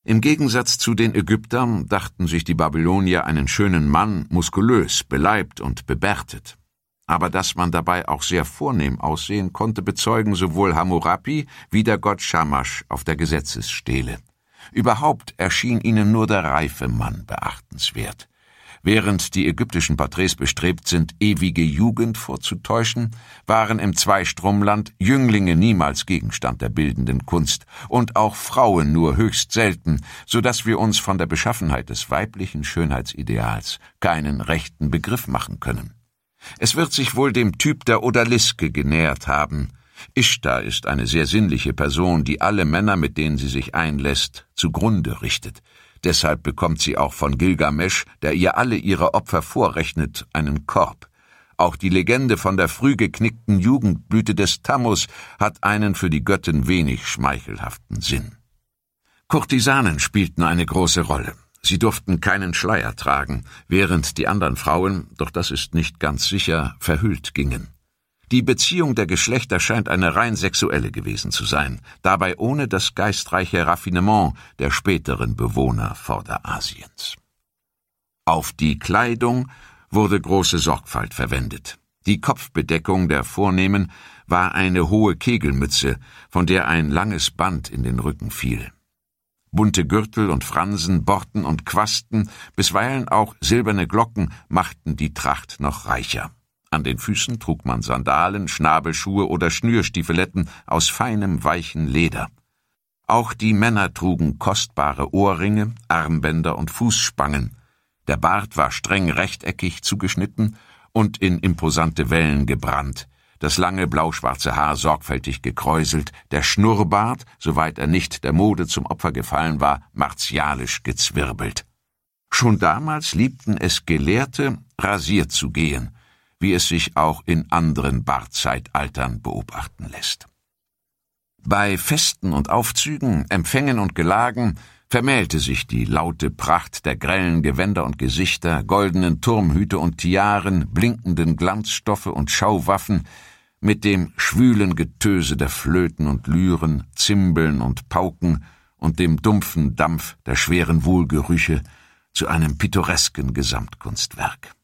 Im Gegensatz zu den Ägyptern dachten sich die Babylonier einen schönen Mann, muskulös, beleibt und bebärtet. Aber dass man dabei auch sehr vornehm aussehen konnte, bezeugen sowohl Hammurapi wie der Gott Shamash auf der Gesetzesstele. Überhaupt erschien ihnen nur der reife Mann beachtenswert. Während die ägyptischen Porträts bestrebt sind, ewige Jugend vorzutäuschen, waren im Zweistromland Jünglinge niemals Gegenstand der bildenden Kunst und auch Frauen nur höchst selten, so dass wir uns von der Beschaffenheit des weiblichen Schönheitsideals keinen rechten Begriff machen können. Es wird sich wohl dem Typ der Odaliske genähert haben. Ishtar ist eine sehr sinnliche Person, die alle Männer, mit denen sie sich einlässt, zugrunde richtet. Deshalb bekommt sie auch von Gilgamesch, der ihr alle ihre Opfer vorrechnet, einen Korb. Auch die Legende von der früh geknickten Jugendblüte des Tammuz hat einen für die Göttin wenig schmeichelhaften Sinn. Kurtisanen spielten eine große Rolle. Sie durften keinen Schleier tragen, während die anderen Frauen, doch das ist nicht ganz sicher, verhüllt gingen. Die Beziehung der Geschlechter scheint eine rein sexuelle gewesen zu sein, dabei ohne das geistreiche Raffinement der späteren Bewohner Vorderasiens. Auf die Kleidung wurde große Sorgfalt verwendet. Die Kopfbedeckung der Vornehmen war eine hohe Kegelmütze, von der ein langes Band in den Rücken fiel. Bunte Gürtel und Fransen, Borten und Quasten, bisweilen auch silberne Glocken machten die Tracht noch reicher. An den Füßen trug man Sandalen, Schnabelschuhe oder Schnürstiefeletten aus feinem, weichen Leder. Auch die Männer trugen kostbare Ohrringe, Armbänder und Fußspangen. Der Bart war streng rechteckig zugeschnitten und in imposante Wellen gebrannt, das lange blauschwarze Haar sorgfältig gekräuselt, der Schnurrbart, soweit er nicht der Mode zum Opfer gefallen war, martialisch gezwirbelt. Schon damals liebten es Gelehrte, rasiert zu gehen, wie es sich auch in anderen Bartzeitaltern beobachten lässt. Bei Festen und Aufzügen, Empfängen und Gelagen vermählte sich die laute Pracht der grellen Gewänder und Gesichter, goldenen Turmhüte und Tiaren, blinkenden Glanzstoffe und Schauwaffen mit dem schwülen Getöse der Flöten und Lyren, Zimbeln und Pauken und dem dumpfen Dampf der schweren Wohlgerüche zu einem pittoresken Gesamtkunstwerk.